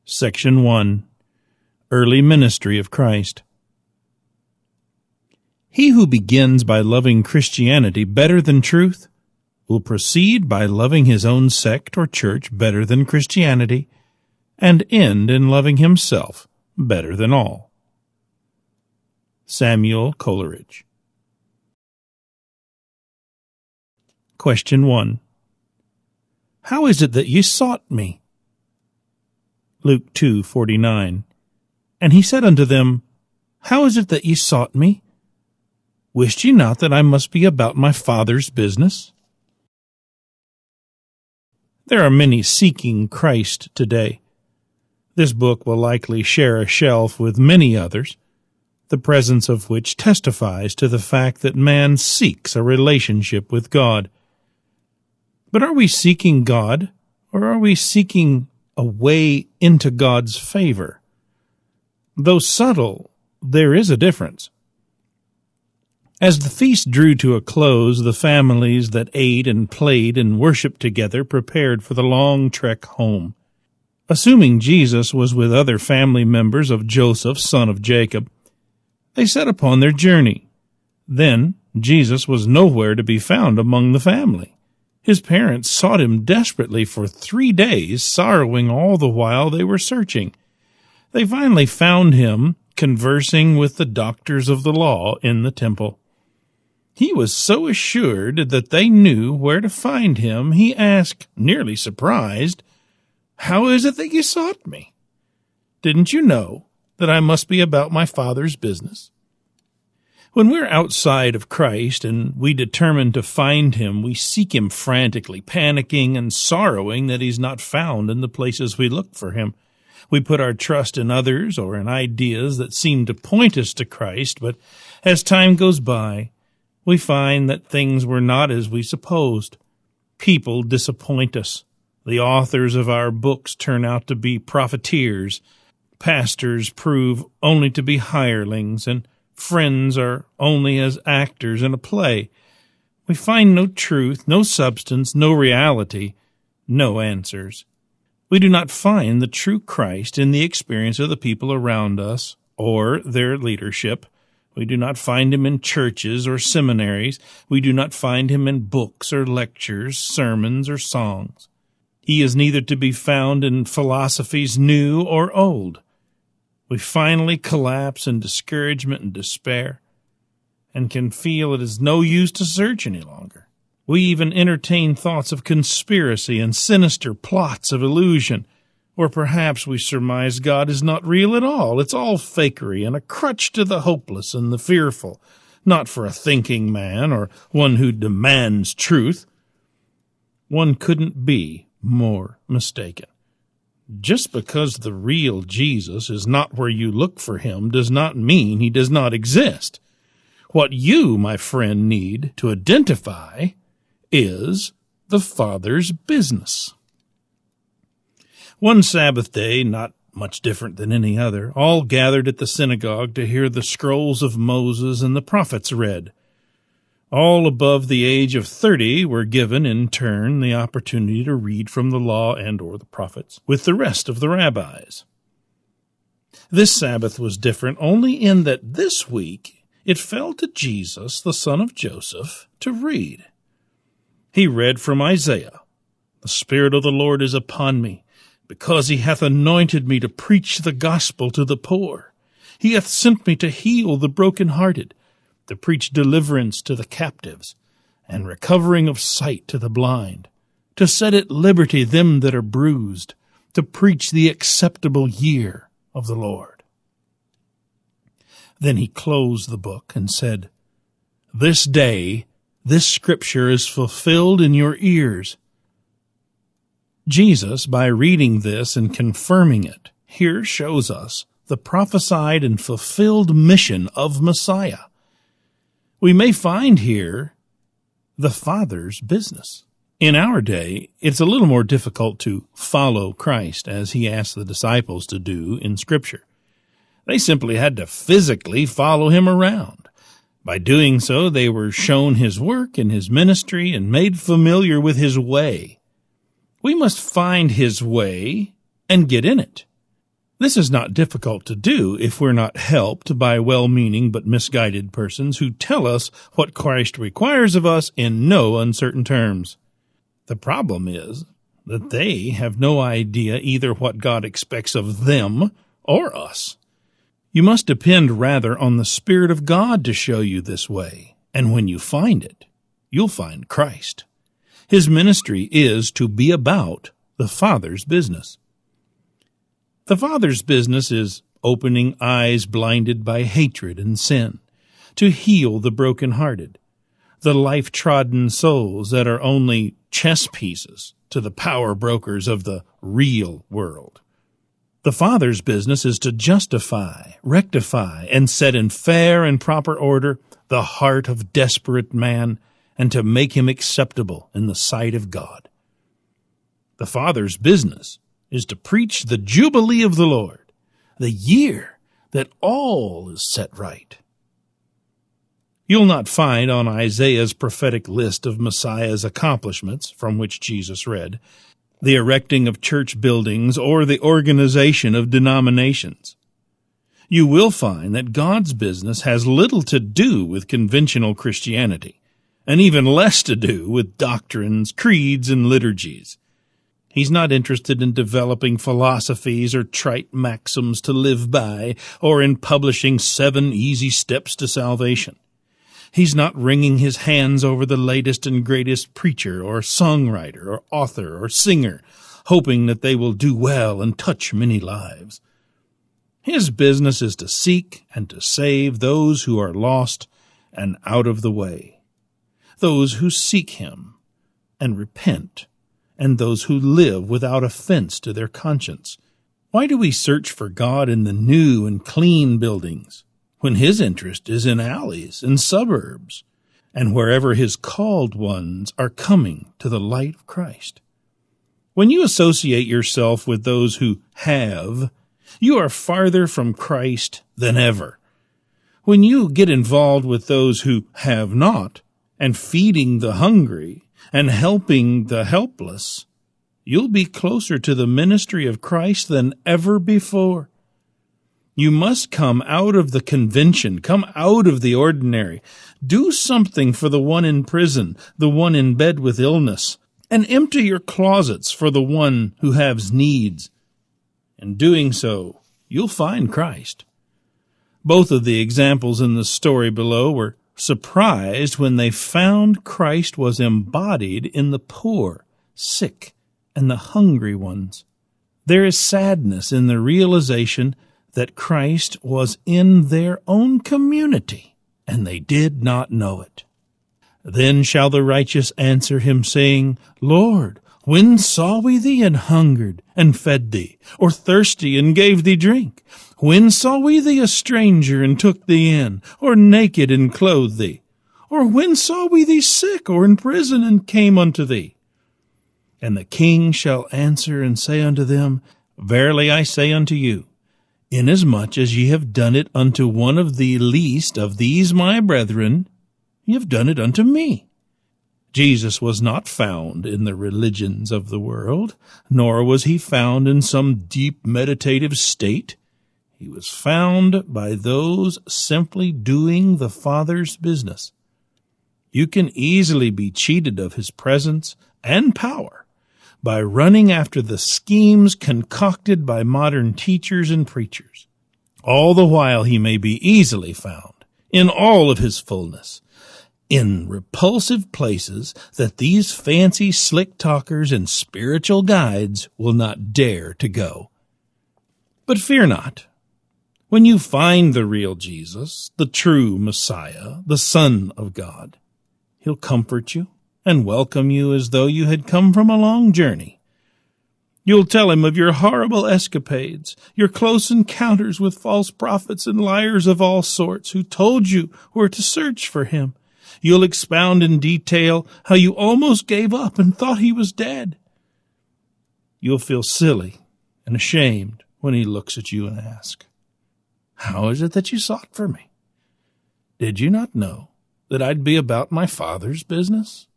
Section 1. Early Ministry of Christ. He who begins by loving Christianity better than truth will proceed by loving his own sect or church better than Christianity, and end in loving himself better than all. Samuel Coleridge. Question 1. How is it that ye sought me? Luke 2:49. And he said unto them, How is it that ye sought me? Wished ye not that I must be about my Father's business? There are many seeking Christ today. This book will likely share a shelf with many others, the presence of which testifies to the fact that man seeks a relationship with God. But are we seeking God, or are we seeking a way into God's favor? Though subtle, there is a difference. As the feast drew to a close, the families that ate and played and worshiped together prepared for the long trek home. Assuming Jesus was with other family members of Joseph, son of Jacob, they set upon their journey. Then Jesus was nowhere to be found among the family. His parents sought him desperately for 3 days, sorrowing all the while they were searching. They finally found him conversing with the doctors of the law in the temple. He was so assured that they knew where to find him, he asked, nearly surprised, How is it that you sought me? Didn't you know that I must be about my Father's business? When we're outside of Christ and we determine to find him, we seek him frantically, panicking and sorrowing that he's not found in the places we look for him. We put our trust in others or in ideas that seem to point us to Christ, but as time goes by, we find that things were not as we supposed. People disappoint us. The authors of our books turn out to be profiteers. Pastors prove only to be hirelings, and friends are only as actors in a play. We find no truth, no substance, no reality, no answers. We do not find the true Christ in the experience of the people around us or their leadership. We do not find him in churches or seminaries. We do not find him in books or lectures, sermons or songs. He is neither to be found in philosophies new or old. We finally collapse in discouragement and despair and can feel it is no use to search any longer. We even entertain thoughts of conspiracy and sinister plots of illusion, or perhaps we surmise God is not real at all. It's all fakery and a crutch to the hopeless and the fearful, not for a thinking man or one who demands truth. One couldn't be more mistaken. Just because the real Jesus is not where you look for him does not mean he does not exist. What you, my friend, need to identify is the Father's business. One Sabbath day, not much different than any other, all gathered at the synagogue to hear the scrolls of Moses and the prophets read. All above the age of 30 were given, in turn, the opportunity to read from the law and or the prophets with the rest of the rabbis. This Sabbath was different only in that this week it fell to Jesus, the son of Joseph, to read. He read from Isaiah, The Spirit of the Lord is upon me, because he hath anointed me to preach the gospel to the poor. He hath sent me to heal the brokenhearted, to preach deliverance to the captives, and recovering of sight to the blind, to set at liberty them that are bruised, to preach the acceptable year of the Lord. Then he closed the book and said, This day this scripture is fulfilled in your ears. Jesus, by reading this and confirming it, here shows us the prophesied and fulfilled mission of Messiah. We may find here the Father's business. In our day, it's a little more difficult to follow Christ as he asked the disciples to do in Scripture. They simply had to physically follow him around. By doing so, they were shown his work and his ministry and made familiar with his way. We must find his way and get in it. This is not difficult to do if we're not helped by well-meaning but misguided persons who tell us what Christ requires of us in no uncertain terms. The problem is that they have no idea either what God expects of them or us. You must depend rather on the Spirit of God to show you this way, and when you find it, you'll find Christ. His ministry is to be about the Father's business. The Father's business is opening eyes blinded by hatred and sin, to heal the brokenhearted, the life-trodden souls that are only chess pieces to the power brokers of the real world. The Father's business is to justify, rectify, and set in fair and proper order the heart of desperate man and to make him acceptable in the sight of God. The Father's business is to preach the Jubilee of the Lord, the year that all is set right. You'll not find on Isaiah's prophetic list of Messiah's accomplishments, from which Jesus read, the erecting of church buildings or the organization of denominations. You will find that God's business has little to do with conventional Christianity, and even less to do with doctrines, creeds, and liturgies. He's not interested in developing philosophies or trite maxims to live by, or in publishing 7 easy steps to salvation. He's not wringing his hands over the latest and greatest preacher or songwriter or author or singer, hoping that they will do well and touch many lives. His business is to seek and to save those who are lost and out of the way, those who seek him and repent, and those who live without offense to their conscience. Why do we search for God in the new and clean buildings, when his interest is in alleys and suburbs, and wherever his called ones are coming to the light of Christ? When you associate yourself with those who have, you are farther from Christ than ever. When you get involved with those who have not, and feeding the hungry, and helping the helpless, you'll be closer to the ministry of Christ than ever before. You must come out of the convention, come out of the ordinary. Do something for the one in prison, the one in bed with illness, and empty your closets for the one who has needs. In doing so, you'll find Christ. Both of the examples in the story below were surprised when they found Christ was embodied in the poor, sick, and the hungry ones. There is sadness in the realization that Christ was in their own community, and they did not know it. Then shall the righteous answer him, saying, Lord, when saw we thee an hungered, and fed thee, or thirsty, and gave thee drink? When saw we thee a stranger, and took thee in, or naked, and clothed thee? Or when saw we thee sick, or in prison, and came unto thee? And the king shall answer and say unto them, Verily I say unto you, inasmuch as ye have done it unto one of the least of these my brethren, ye have done it unto me. Jesus was not found in the religions of the world, nor was he found in some deep meditative state. He was found by those simply doing the Father's business. You can easily be cheated of his presence and power by running after the schemes concocted by modern teachers and preachers. All the while he may be easily found, in all of his fullness, in repulsive places that these fancy slick talkers and spiritual guides will not dare to go. But fear not. When you find the real Jesus, the true Messiah, the Son of God, he'll comfort you and welcome you as though you had come from a long journey. You'll tell him of your horrible escapades, your close encounters with false prophets and liars of all sorts who told you where to search for him. You'll expound in detail how you almost gave up and thought he was dead. You'll feel silly and ashamed when he looks at you and asks, How is it that you sought for me? Did you not know that I'd be about my Father's business?